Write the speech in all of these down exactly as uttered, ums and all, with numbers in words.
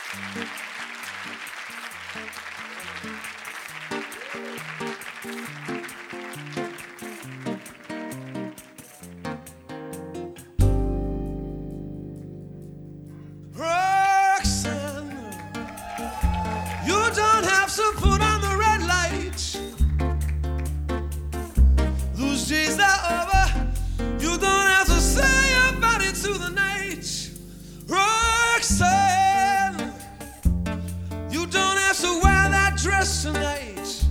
Roxanne, you don't have to put on the red light. Those days are over. You don't have to say about it to the night. Roxanne, you don't have to wear that dress tonight.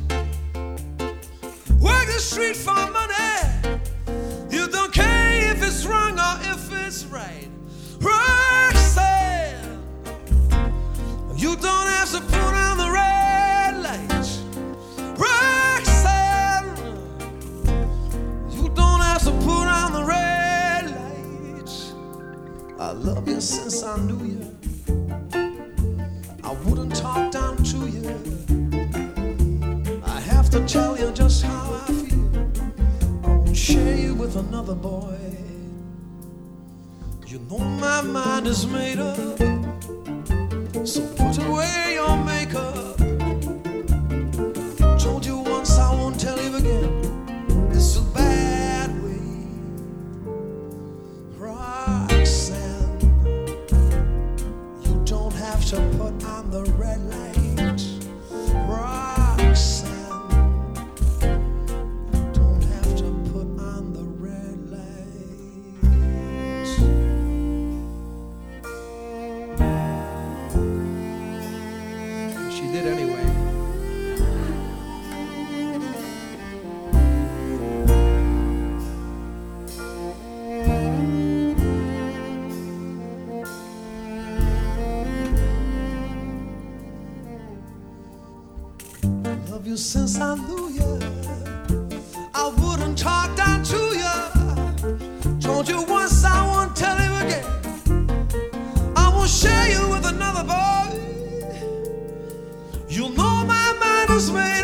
Work the street for money. You don't care if it's wrong or if it's right. Roxanne, you don't have to put on the red light. Roxanne, you don't have to put on the red light. I love you since I knew you. I wouldn't talk down to you. I have to tell you just how I feel. I won't share you with another boy. You know my mind is made up, so put away your makeup. Told you once, I won't tell you again. It's a bad way. Roxanne, you don't have to put on the red light. Roxanne, you don't have to put on the red light. She did anyway. Love you since I knew you. I wouldn't talk down to you. Told you once, I won't tell you again. I won't share you with another boy. You know my mind is made